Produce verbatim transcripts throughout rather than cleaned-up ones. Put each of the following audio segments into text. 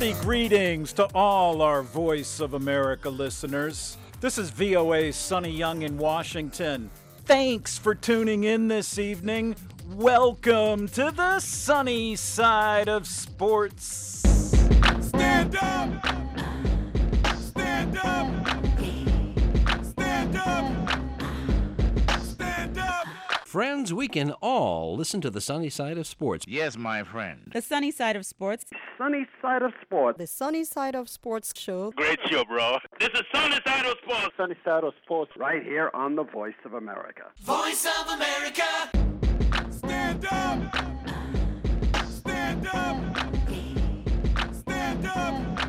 Hearty greetings to all our Voice of America listeners. This is V O A's Sonny Young in Washington. Thanks for tuning in this evening. Welcome to the sunny side of sports. Stand up! Stand up! Stand up! Stand up! Friends, we can all listen to the sunny side of sports. Yes, my friend. The sunny side of sports. Sunny side of sports. The Sunny Side of Sports show. Great show, bro. This is Sunny Side of Sports. Sunny side of sports right here on the Voice of America. Voice of America! Stand up! Stand up! Stand up!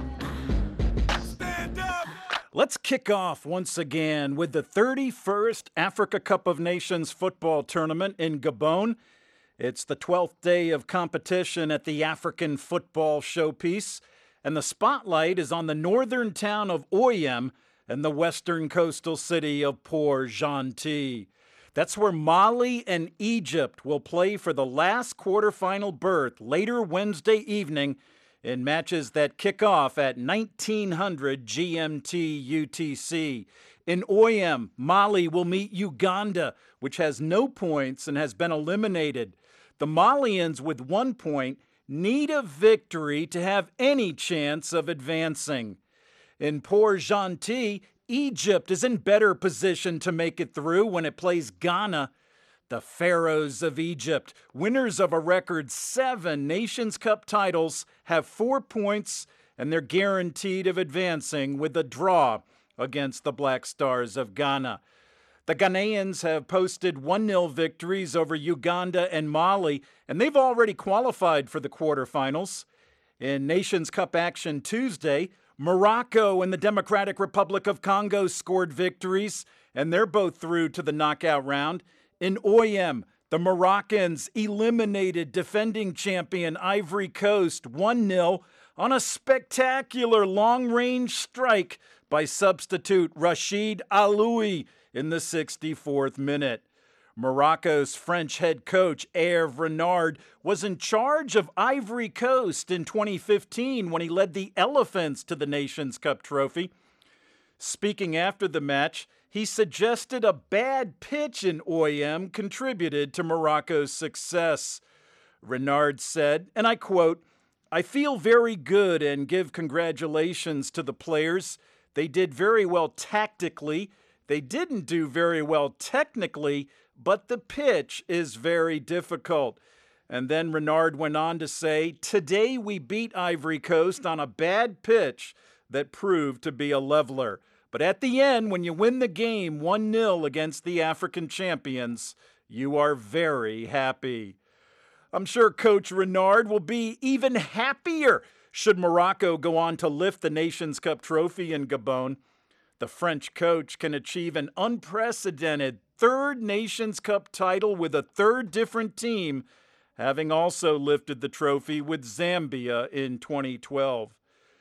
Stand up! Let's kick off once again with the thirty-first Africa Cup of Nations football tournament in Gabon. It's the twelfth day of competition at the African Football Showpiece, and the spotlight is on the northern town of Oyem and the western coastal city of Port-Gentil. That's where Mali and Egypt will play for the last quarterfinal berth later Wednesday evening in matches that kick off at nineteen hundred G M T U T C. In Oyem, Mali will meet Uganda, which has no points and has been eliminated. The Malians, with one point, need a victory to have any chance of advancing. In Port-Gentil, Egypt is in better position to make it through when it plays Ghana. The Pharaohs of Egypt, winners of a record seven Nations Cup titles, have four points and they're guaranteed of advancing with a draw against the Black Stars of Ghana. The Ghanaians have posted one nil victories over Uganda and Mali, and they've already qualified for the quarterfinals. In Nations Cup action Tuesday, Morocco and the Democratic Republic of Congo scored victories, and they're both through to the knockout round. In Oyem, the Moroccans eliminated defending champion Ivory Coast one nil on a spectacular long-range strike by substitute Rachid Aloui in the sixty-fourth minute. Morocco's French head coach Hervé Renard was in charge of Ivory Coast in twenty fifteen when he led the Elephants to the Nations Cup trophy. Speaking after the match, he suggested a bad pitch in Oyem contributed to Morocco's success. Renard said, and I quote, "I feel very good and give congratulations to the players. They did very well tactically. They didn't do very well technically, but the pitch is very difficult." And then Renard went on to say, "Today we beat Ivory Coast on a bad pitch that proved to be a leveler. But at the end, when you win the game one nil against the African champions, you are very happy." I'm sure Coach Renard will be even happier should Morocco go on to lift the Nations Cup trophy in Gabon. The French coach can achieve an unprecedented third Nations Cup title with a third different team, having also lifted the trophy with Zambia in twenty twelve.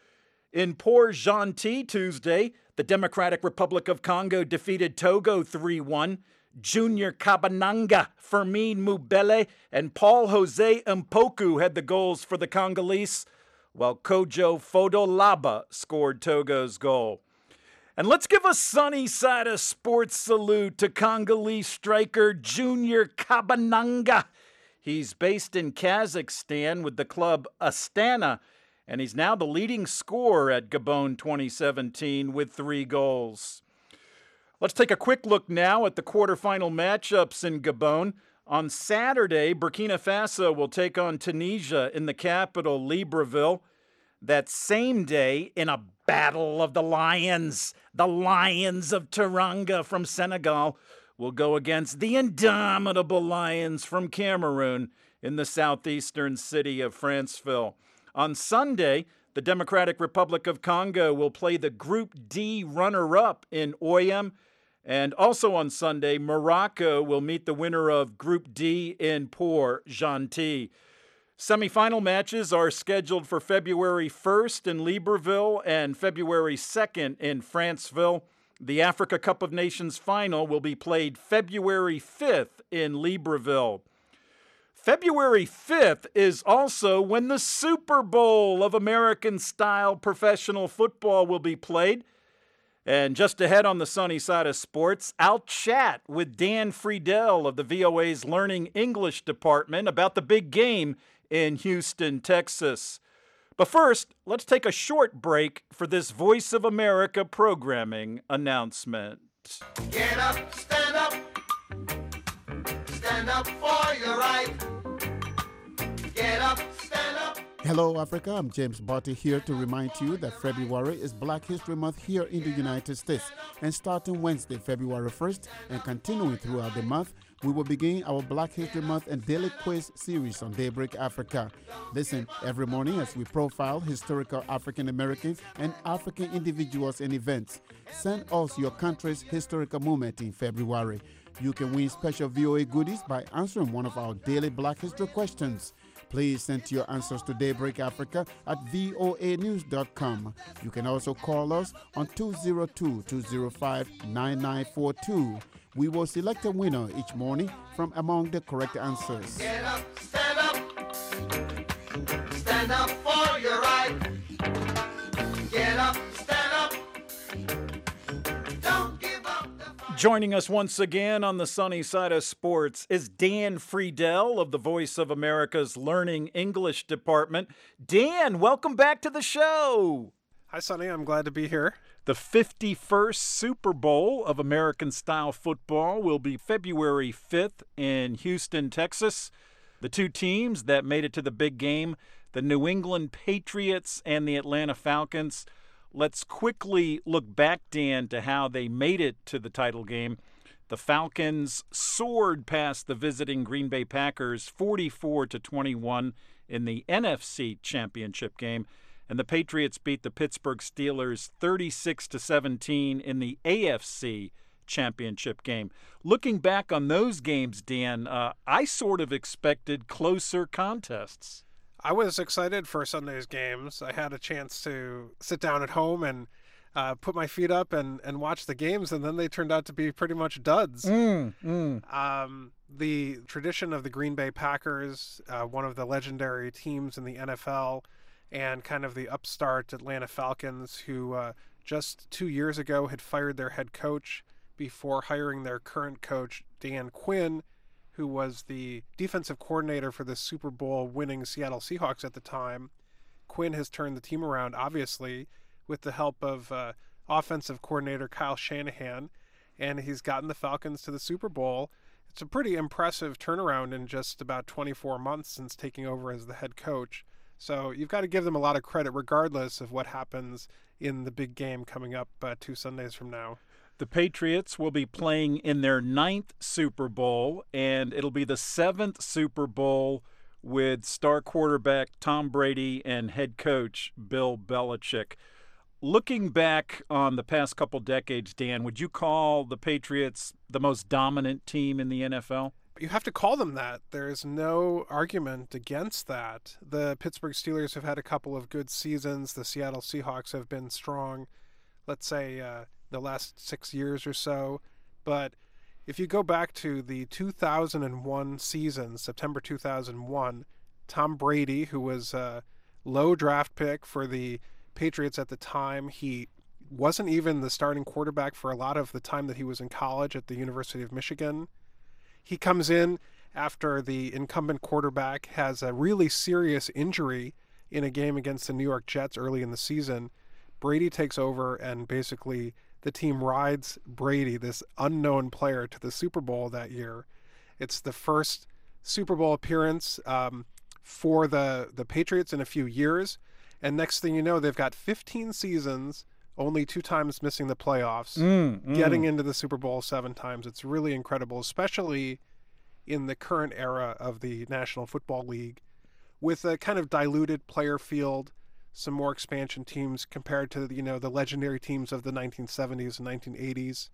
In Port-Gentil Tuesday, the Democratic Republic of Congo defeated Togo three one. Junior Kabananga, Fermin Mubele, and Paul-Jose Mpoku had the goals for the Congolese, while Kojo Fodolaba scored Togo's goal. And let's give a sunny side of sports salute to Congolese striker Junior Kabananga. He's based in Kazakhstan with the club Astana, and he's now the leading scorer at Gabon twenty seventeen with three goals. Let's take a quick look now at the quarterfinal matchups in Gabon. On Saturday, Burkina Faso will take on Tunisia in the capital, Libreville. That same day, in a battle of the Lions, the Lions of Teranga from Senegal will go against the indomitable Lions from Cameroon in the southeastern city of Franceville. On Sunday, the Democratic Republic of Congo will play the Group D runner-up in Oyem. And also on Sunday, Morocco will meet the winner of Group D in Port-Gentil. Semifinal matches are scheduled for February first in Libreville and February second in Franceville. The Africa Cup of Nations final will be played February fifth in Libreville. February fifth is also when the Super Bowl of American-style professional football will be played. And just ahead on the sunny side of sports, I'll chat with Dan Friedel of the V O A's Learning English department about the big game in Houston, Texas. But first, let's take a short break for this Voice of America programming announcement. Get up, stand up. Stand up for your right. Get up, stand up. Hello, Africa. I'm James Barty here to remind you that February is Black History Month here in the United States. And starting Wednesday, February first, and continuing throughout the month, we will begin our Black History Month and Daily Quiz series on Daybreak Africa. Listen every morning as we profile historical African Americans and African individuals and events. Send us your country's historical moment in February. You can win special V O A goodies by answering one of our daily Black History questions. Please send your answers to Daybreak Africa at V O A news dot com. You can also call us on two oh two, two oh five, nine nine four two. We will select a winner each morning from among the correct answers. Get up, stand up. Stand up for your right. Get up, stand up. Don't give up the fight. Joining us once again on the sunny side of sports is Dan Friedel of the Voice of America's Learning English department. Dan, welcome back to the show. Hi, Sonny. I'm glad to be here. The fifty-first Super Bowl of American-style football will be February fifth in Houston, Texas. The two teams that made it to the big game, the New England Patriots and the Atlanta Falcons. Let's quickly look back, Dan, to how they made it to the title game. The Falcons soared past the visiting Green Bay Packers forty-four to twenty-one in the N F C Championship game. And the Patriots beat the Pittsburgh Steelers thirty-six to seventeen in the A F C Championship game. Looking back on those games, Dan, uh, I sort of expected closer contests. I was excited for Sunday's games. I had a chance to sit down at home and uh, put my feet up and, and watch the games, and then they turned out to be pretty much duds. Mm, mm. Um, the tradition of the Green Bay Packers, uh, one of the legendary teams in the N F L, and kind of the upstart Atlanta Falcons, who uh, just two years ago had fired their head coach before hiring their current coach, Dan Quinn, who was the defensive coordinator for the Super Bowl winning Seattle Seahawks at the time. Quinn has turned the team around, obviously, with the help of uh, offensive coordinator Kyle Shanahan, and he's gotten the Falcons to the Super Bowl. It's a pretty impressive turnaround in just about twenty-four months since taking over as the head coach. So you've got to give them a lot of credit regardless of what happens in the big game coming up uh, two Sundays from now. The Patriots will be playing in their ninth Super Bowl, and it'll be the seventh Super Bowl with star quarterback Tom Brady and head coach Bill Belichick. Looking back on the past couple decades, Dan, would you call the Patriots the most dominant team in the N F L? You have to call them that. There's no argument against that. The Pittsburgh Steelers have had a couple of good seasons. The Seattle Seahawks have been strong, let's say, uh, the last six years or so. But if you go back to the two thousand one season, September two thousand one, Tom Brady, who was a low draft pick for the Patriots at the time, he wasn't even the starting quarterback for a lot of the time that he was in college at the University of Michigan. He comes in after the incumbent quarterback has a really serious injury in a game against the New York Jets early in the season. Brady takes over, and basically the team rides Brady, this unknown player, to the Super Bowl that year. It's the first Super Bowl appearance um, for the, the Patriots in a few years. And next thing you know, they've got fifteen seasons, only two times missing the playoffs, Mm, mm. getting into the Super Bowl seven times. It's really incredible, especially in the current era of the National Football League, with a kind of diluted player field, some more expansion teams compared to, you know, the legendary teams of the nineteen seventies and nineteen eighties.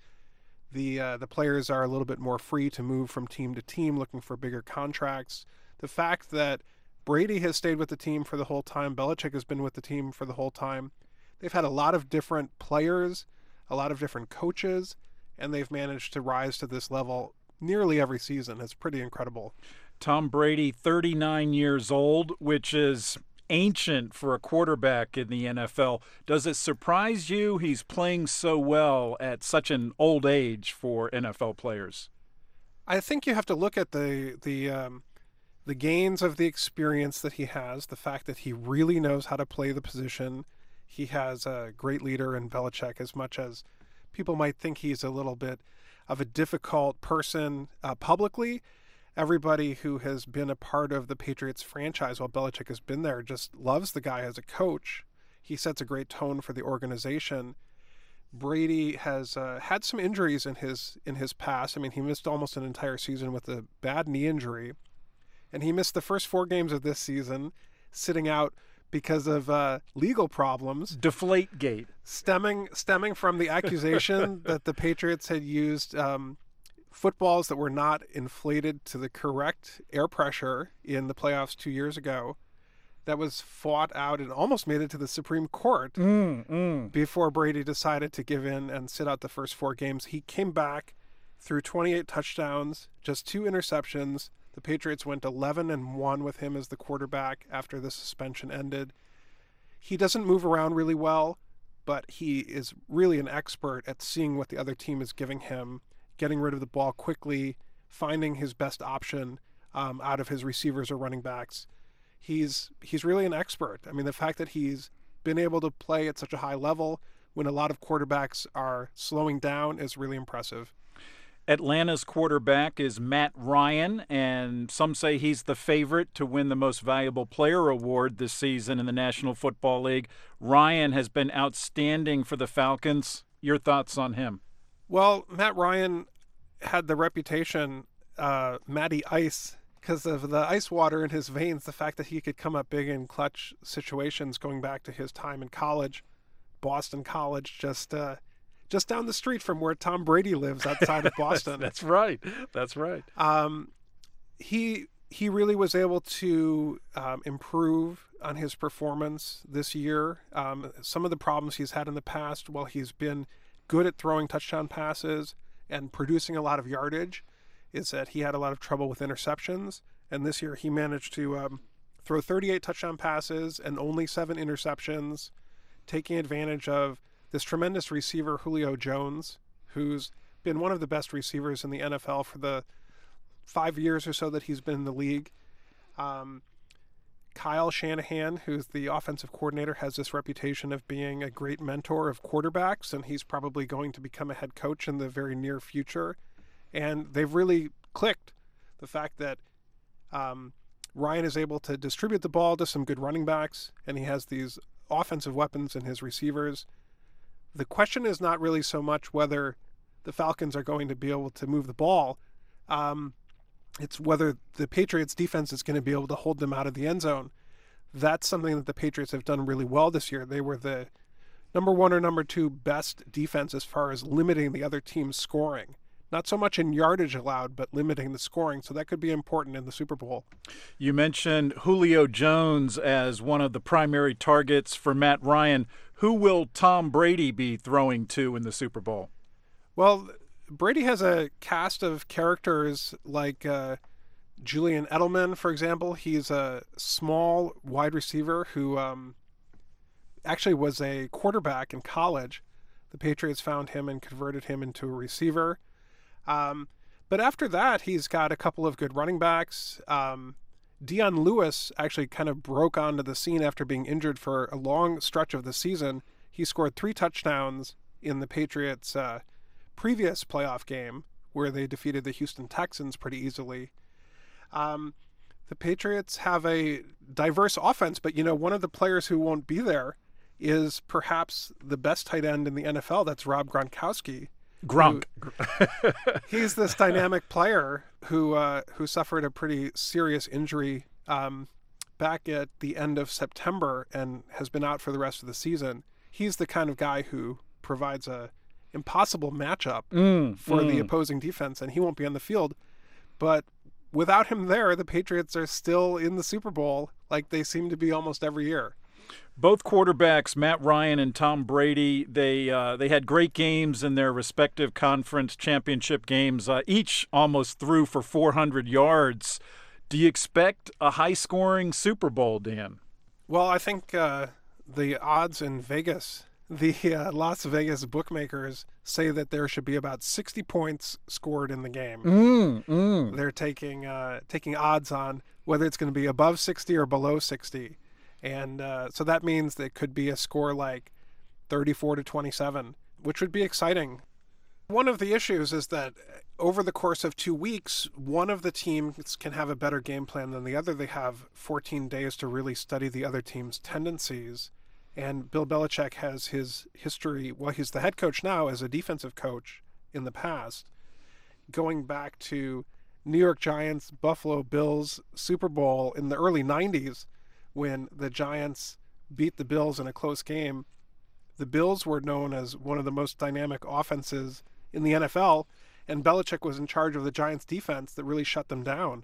The uh, the players are a little bit more free to move from team to team, looking for bigger contracts. The fact that Brady has stayed with the team for the whole time, Belichick has been with the team for the whole time. They've had a lot of different players, a lot of different coaches, and they've managed to rise to this level nearly every season. It's pretty incredible. Tom Brady, thirty-nine years old, which is ancient for a quarterback in the N F L. Does it surprise you he's playing so well at such an old age for N F L players? I think you have to look at the the um, the gains of the experience that he has, the fact that he really knows how to play the position. He has a great leader in Belichick, as much as people might think he's a little bit of a difficult person uh, publicly. Everybody who has been a part of the Patriots franchise while Belichick has been there just loves the guy as a coach. He sets a great tone for the organization. Brady has uh, had some injuries in his in his past. I mean, he missed almost an entire season with a bad knee injury, and he missed the first four games of this season, sitting out because of uh, legal problems. Deflategate. Stemming stemming from the accusation that the Patriots had used um, footballs that were not inflated to the correct air pressure in the playoffs two years ago. That was fought out and almost made it to the Supreme Court mm, mm. before Brady decided to give in and sit out the first four games. He came back, threw twenty-eight touchdowns, just two interceptions. The Patriots went eleven and one with him as the quarterback after the suspension ended. He doesn't move around really well, but he is really an expert at seeing what the other team is giving him, getting rid of the ball quickly, finding his best option um, out of his receivers or running backs. He's he's really an expert. I mean, the fact that he's been able to play at such a high level when a lot of quarterbacks are slowing down is really impressive. Atlanta's quarterback is Matt Ryan, and some say he's the favorite to win the Most Valuable Player award this season in the National Football League. Ryan has been outstanding for the Falcons. Your thoughts on him? Well, Matt Ryan had the reputation, uh, Matty Ice, because of the ice water in his veins, the fact that he could come up big in clutch situations going back to his time in college. Boston College, just uh, just down the street from where Tom Brady lives outside of Boston. That's right. That's right. Um, he he really was able to um, improve on his performance this year. Um, some of the problems he's had in the past, while he's been good at throwing touchdown passes and producing a lot of yardage, is that he had a lot of trouble with interceptions. And this year he managed to um, throw thirty-eight touchdown passes and only seven interceptions, taking advantage of this tremendous receiver, Julio Jones, who's been one of the best receivers in the N F L for the five years or so that he's been in the league. Um, Kyle Shanahan, who's the offensive coordinator, has this reputation of being a great mentor of quarterbacks, and he's probably going to become a head coach in the very near future. And they've really clicked. The fact that um, Ryan is able to distribute the ball to some good running backs, and he has these offensive weapons in his receivers. The question is not really so much whether the Falcons are going to be able to move the ball. Um, it's whether the Patriots defense is going to be able to hold them out of the end zone. That's something that the Patriots have done really well this year. They were the number one or number two best defense as far as limiting the other team's scoring. Not so much in yardage allowed, but limiting the scoring. So that could be important in the Super Bowl. You mentioned Julio Jones as one of the primary targets for Matt Ryan. Who will Tom Brady be throwing to in the Super Bowl? Well, Brady has a cast of characters like uh, Julian Edelman, for example. He's a small wide receiver who um, actually was a quarterback in college. The Patriots found him and converted him into a receiver. Um, but after that, he's got a couple of good running backs. Um, Dion Lewis actually kind of broke onto the scene after being injured for a long stretch of the season. He scored three touchdowns in the Patriots' uh, previous playoff game, where they defeated the Houston Texans pretty easily. Um, the Patriots have a diverse offense, but, you know, one of the players who won't be there is perhaps the best tight end in the N F L. That's Rob Gronkowski. Gronk. Who, he's this dynamic player who uh, who suffered a pretty serious injury um, back at the end of September and has been out for the rest of the season. He's the kind of guy who provides a impossible matchup mm, for mm. the opposing defense, and he won't be on the field. But without him there, the Patriots are still in the Super Bowl like they seem to be almost every year. Both quarterbacks, Matt Ryan and Tom Brady, they uh, they had great games in their respective conference championship games. Uh, each almost threw for four hundred yards. Do you expect a high-scoring Super Bowl, Dan? Well, I think uh, the odds in Vegas, the uh, Las Vegas bookmakers say that there should be about sixty points scored in the game. Mm, mm. They're taking uh, taking odds on whether it's going to be above sixty or below sixty. And uh, so that means that it could be a score like thirty-four to twenty-seven, which would be exciting. One of the issues is that over the course of two weeks, one of the teams can have a better game plan than the other. They have fourteen days to really study the other team's tendencies. And Bill Belichick has his history, well, he's the head coach now as a defensive coach in the past, going back to New York Giants, Buffalo Bills Super Bowl in the early nineties when the Giants beat the Bills in a close game. The Bills were known as one of the most dynamic offenses in the N F L, and Belichick was in charge of the Giants defense that really shut them down.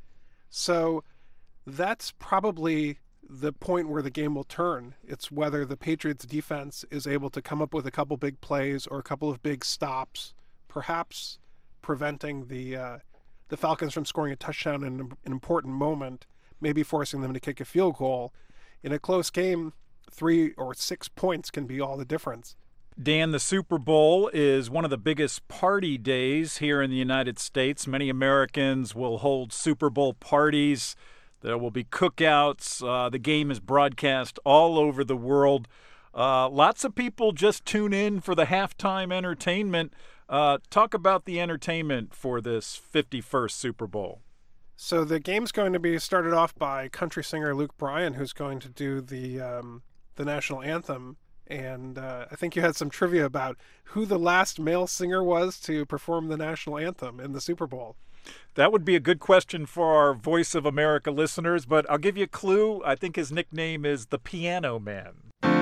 So that's probably the point where the game will turn. It's whether the Patriots defense is able to come up with a couple big plays or a couple of big stops, perhaps preventing the uh, the Falcons from scoring a touchdown in an important moment, maybe forcing them to kick a field goal. In a close game, three or six points can be all the difference. Dan, the Super Bowl is one of the biggest party days here in the United States. Many Americans will hold Super Bowl parties. There will be cookouts. Uh, the game is broadcast all over the world. Uh, lots of people just tune in for the halftime entertainment. Uh, talk about the entertainment for this fifty-first Super Bowl. So the game's going to be started off by country singer Luke Bryan, who's going to do the um, the national anthem. And uh, I think you had some trivia about who the last male singer was to perform the national anthem in the Super Bowl. That would be a good question for our Voice of America listeners, but I'll give you a clue. I think his nickname is the Piano Man.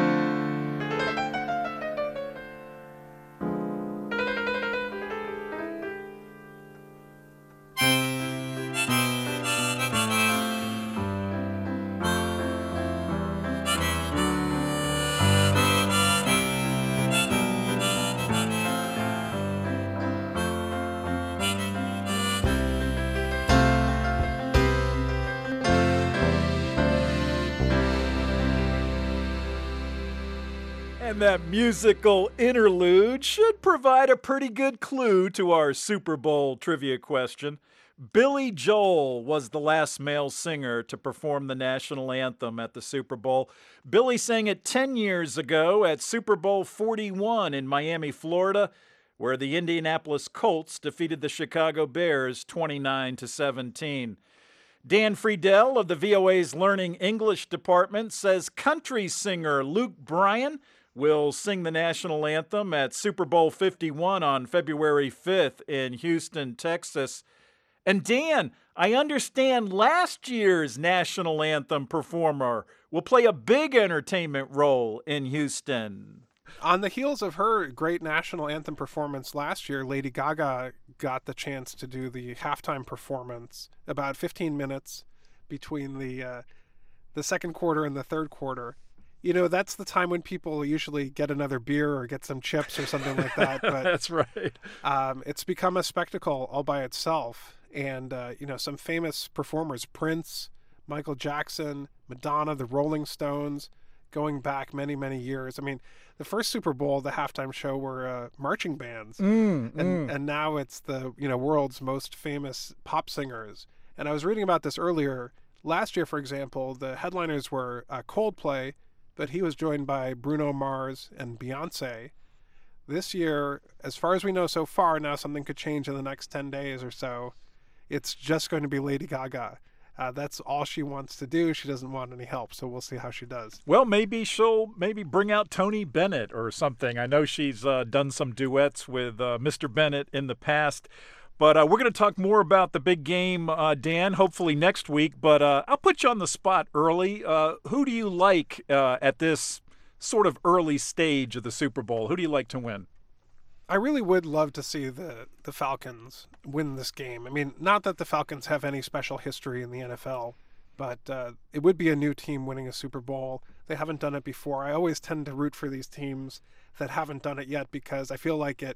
And that musical interlude should provide a pretty good clue to our Super Bowl trivia question. Billy Joel was the last male singer to perform the national anthem at the Super Bowl. Billy sang it ten years ago at Super Bowl forty-one in Miami, Florida, where the Indianapolis Colts defeated the Chicago Bears twenty-nine to seventeen. Dan Friedel of the V O A's Learning English department says country singer Luke Bryan will sing the national anthem at Super Bowl fifty-one on February fifth in Houston, Texas. And Dan, I understand last year's national anthem performer will play a big entertainment role in Houston. On the heels of her great national anthem performance last year, Lady Gaga got the chance to do the halftime performance about fifteen minutes between the uh, the second quarter and the third quarter. You know, that's the time when people usually get another beer or get some chips or something like that. But that's right. Um, it's become a spectacle all by itself. And, uh, you know, some famous performers, Prince, Michael Jackson, Madonna, the Rolling Stones, going back many, many years. I mean, the first Super Bowl, the halftime show, were uh, marching bands. Mm, and, mm. and now it's the, you know, world's most famous pop singers. And I was reading about this earlier. Last year, for example, the headliners were uh, Coldplay, but he was joined by Bruno Mars and Beyonce. This year, as far as we know so far, now something could change in the next ten days or so. It's just going to be Lady Gaga. Uh, that's all she wants to do. She doesn't want any help, so we'll see how she does. Well, maybe she'll maybe bring out Tony Bennett or something. I know she's uh, done some duets with uh, Mister Bennett in the past. But uh, we're going to talk more about the big game, uh, Dan, hopefully next week. But uh, I'll put you on the spot early. Uh, who do you like uh, at this sort of early stage of the Super Bowl? Who do you like to win? I really would love to see the, the Falcons win this game. I mean, not that the Falcons have any special history in the N F L, but uh, it would be a new team winning a Super Bowl. They haven't done it before. I always tend to root for these teams that haven't done it yet because I feel like it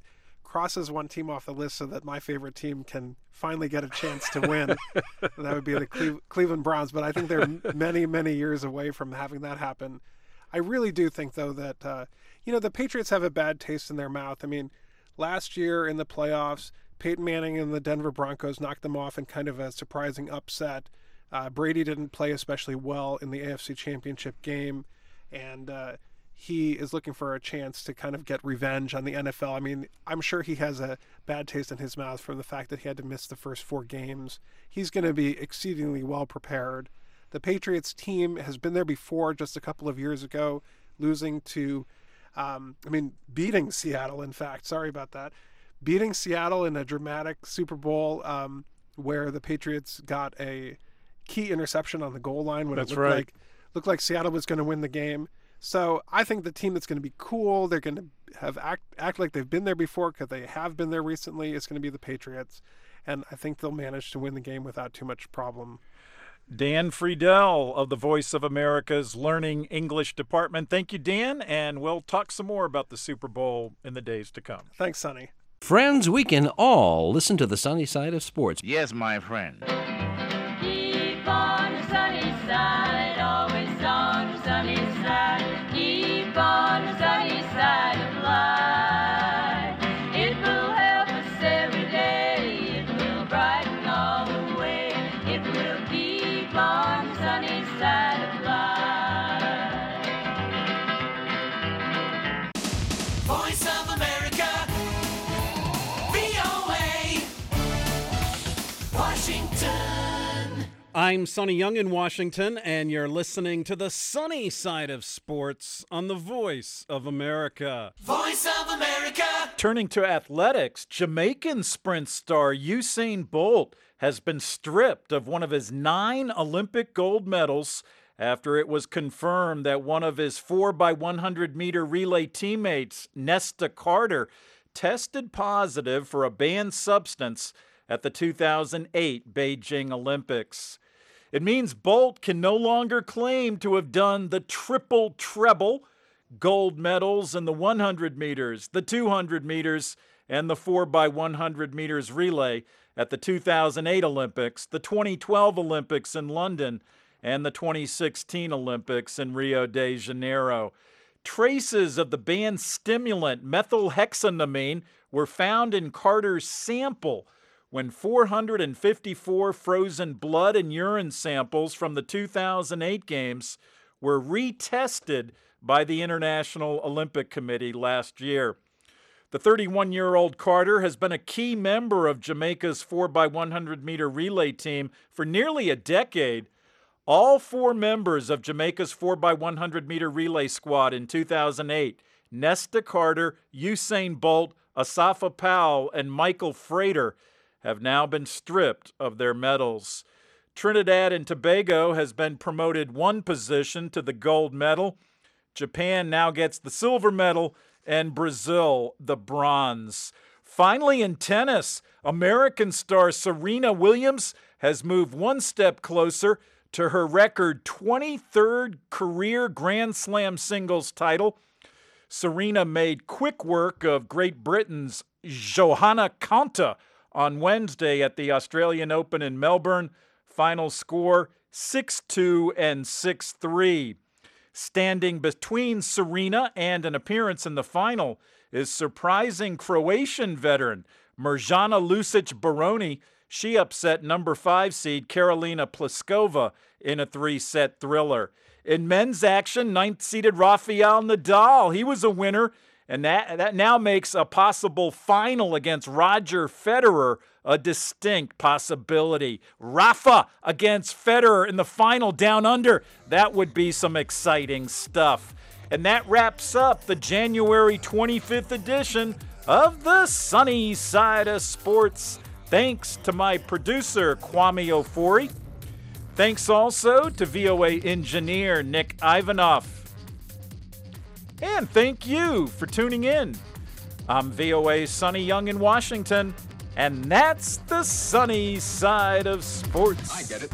crosses one team off the list so that my favorite team can finally get a chance to win. That would be the Cle- Cleveland Browns, but I think they're many, many years away from having that happen. I really do think, though, that, uh, you know, the Patriots have a bad taste in their mouth. I mean, last year in the playoffs, Peyton Manning and the Denver Broncos knocked them off in kind of a surprising upset. Uh, Brady didn't play especially well in the A F C Championship game, and uh, he is looking for a chance to kind of get revenge on the N F L. I mean, I'm sure he has a bad taste in his mouth from the fact that he had to miss the first four games. He's going to be exceedingly well prepared. The Patriots team has been there before just a couple of years ago, losing to, um, I mean, beating Seattle, in fact. Sorry about that. Beating Seattle in a dramatic Super Bowl um, where the Patriots got a key interception on the goal line when That's it looked right. like looked like Seattle was going to win the game. So I think the team that's going to be cool, they're going to have act act like they've been there before because they have been there recently, is going to be the Patriots. And I think they'll manage to win the game without too much problem. Dan Friedel of the Voice of America's Learning English Department. Thank you, Dan, and we'll talk some more about the Super Bowl in the days to come. Thanks, Sonny. Friends, we can all listen to the sunny side of sports. Yes, my friend. Keep on the sunny side, always on the sunny side. Keep on the sunny side of life. It will help us every day. It will brighten all the way. It will keep on the sunny side of life. Voice of America, V O A, Washington. I'm Sonny Young in Washington, and you're listening to the sunny side of sports on the Voice of America. Voice of America. Turning to athletics, Jamaican sprint star Usain Bolt has been stripped of one of his nine Olympic gold medals after it was confirmed that one of his four by one hundred meter relay teammates, Nesta Carter, tested positive for a banned substance at the two thousand eight Beijing Olympics. It means Bolt can no longer claim to have done the triple treble, gold medals in the one hundred meters, the two hundred meters, and the four by one hundred meters relay at the two thousand eight Olympics, the twenty twelve Olympics in London, and the twenty sixteen Olympics in Rio de Janeiro. Traces of the banned stimulant methylhexanamine were found in Carter's sample when four hundred fifty-four frozen blood and urine samples from the two thousand eight games were retested by the International Olympic Committee last year. The thirty-one-year-old Carter has been a key member of Jamaica's four by one hundred meter relay team for nearly a decade. All four members of Jamaica's four by one hundred meter relay squad in two thousand eight, Nesta Carter, Usain Bolt, Asafa Powell, and Michael Frater, have now been stripped of their medals. Trinidad and Tobago has been promoted one position to the gold medal. Japan now gets the silver medal, and Brazil the bronze. Finally, in tennis, American star Serena Williams has moved one step closer to her record twenty-third career Grand Slam singles title. Serena made quick work of Great Britain's Johanna Konta on Wednesday at the Australian Open in Melbourne. Final score six two and six three. Standing between Serena and an appearance in the final is surprising Croatian veteran Mirjana Lucic-Baroni. She upset number five seed Karolina Pliskova in a three-set thriller. In men's action, ninth-seeded Rafael Nadal, he was a winner, and that, that now makes a possible final against Roger Federer a distinct possibility. Rafa against Federer in the final down under. That would be some exciting stuff. And that wraps up the January twenty-fifth edition of the Sunny Side of Sports. Thanks to my producer, Kwame Ofori. Thanks also to V O A engineer Nick Ivanoff. And thank you for tuning in. I'm V O A's Sonny Young in Washington, and that's the Sunny Side of Sports. I get it.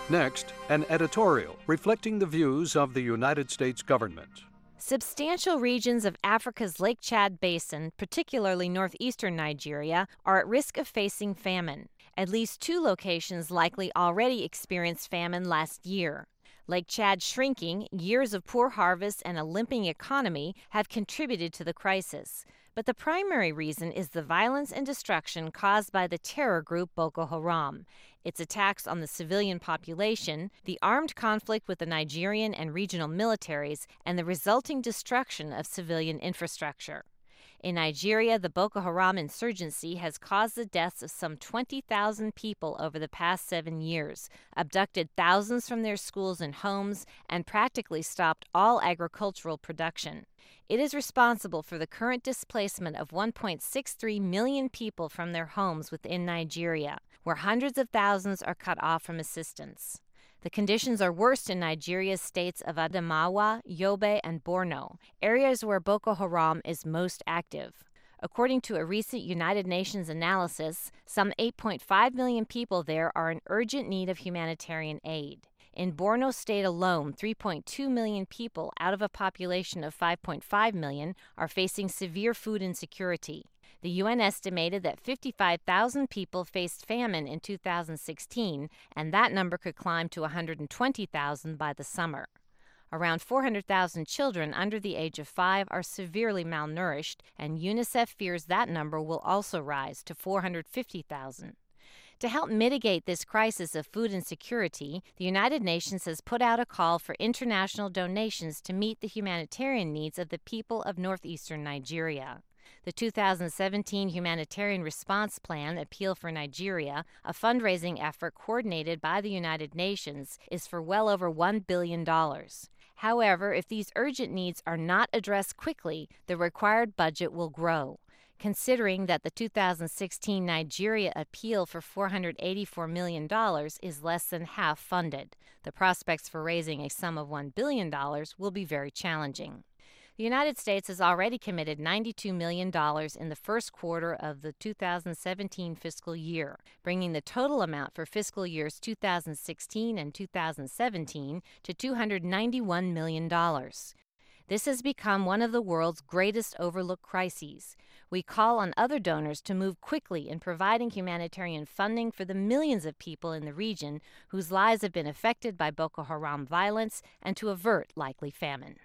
Next, an editorial reflecting the views of the United States government. Substantial regions of Africa's Lake Chad Basin, particularly northeastern Nigeria, are at risk of facing famine. At least two locations likely already experienced famine last year. Lake Chad shrinking, years of poor harvest, and a limping economy have contributed to the crisis. But the primary reason is the violence and destruction caused by the terror group Boko Haram. Its attacks on the civilian population, the armed conflict with the Nigerian and regional militaries, and the resulting destruction of civilian infrastructure. In Nigeria, the Boko Haram insurgency has caused the deaths of some twenty thousand people over the past seven years, abducted thousands from their schools and homes, and practically stopped all agricultural production. It is responsible for the current displacement of one point six three million people from their homes within Nigeria, where hundreds of thousands are cut off from assistance. The conditions are worst in Nigeria's states of Adamawa, Yobe, and Borno, areas where Boko Haram is most active. According to a recent United Nations analysis, some eight point five million people there are in urgent need of humanitarian aid. In Borno State alone, three point two million people out of a population of five point five million are facing severe food insecurity. The U N estimated that fifty-five thousand people faced famine in two thousand sixteen, and that number could climb to one hundred twenty thousand by the summer. Around four hundred thousand children under the age of five are severely malnourished, and UNICEF fears that number will also rise to four hundred fifty thousand. To help mitigate this crisis of food insecurity, the United Nations has put out a call for international donations to meet the humanitarian needs of the people of northeastern Nigeria. The two thousand seventeen Humanitarian Response Plan, Appeal for Nigeria, a fundraising effort coordinated by the United Nations, is for well over one billion dollars. However, if these urgent needs are not addressed quickly, the required budget will grow. Considering that the two thousand sixteen Nigeria appeal for four hundred eighty-four million dollars is less than half funded, the prospects for raising a sum of one billion dollars will be very challenging. The United States has already committed ninety-two million dollars in the first quarter of the two thousand seventeen fiscal year, bringing the total amount for fiscal years two thousand sixteen and two thousand seventeen to two hundred ninety-one million dollars. This has become one of the world's greatest overlooked crises. We call on other donors to move quickly in providing humanitarian funding for the millions of people in the region whose lives have been affected by Boko Haram violence and to avert likely famine.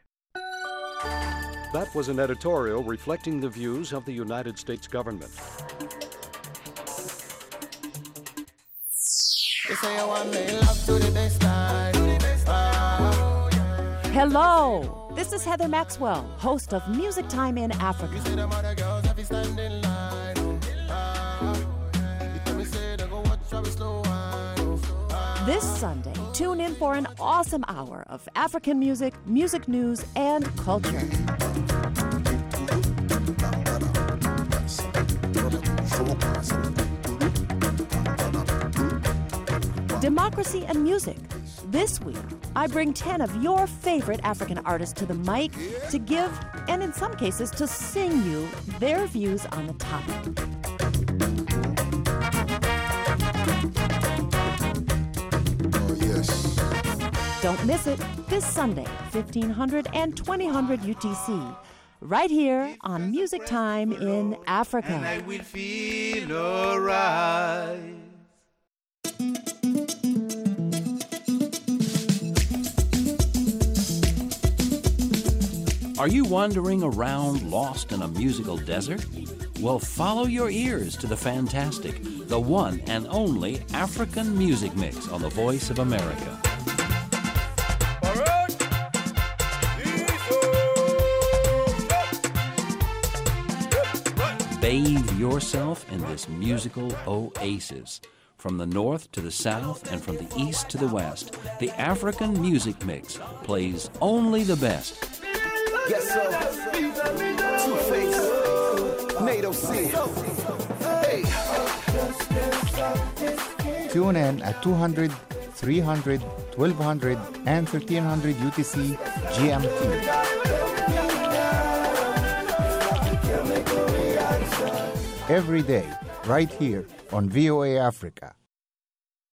That was an editorial reflecting the views of the United States government. Hello, this is Heather Maxwell, host of Music Time in Africa. This Sunday, tune in for an awesome hour of African music, music news, and culture. Democracy and music. This week, I bring ten of your favorite African artists to the mic to give, and in some cases, to sing you their views on the topic. Don't miss it this Sunday, fifteen hundred and twenty hundred U T C, right here on Music Time in Africa. And I will feel alright. Are you wandering around lost in a musical desert? Well, follow your ears to the fantastic, the one and only African Music Mix on the Voice of America. Bathe yourself in this musical oasis. From the north to the south and from the east to the west, the African Music Mix plays only the best. Yes, sir. Two-Face, NATO C. Hey. Tune in at two hundred, three hundred, twelve hundred, and thirteen hundred U T C G M T. Every day, right here on V O A Africa.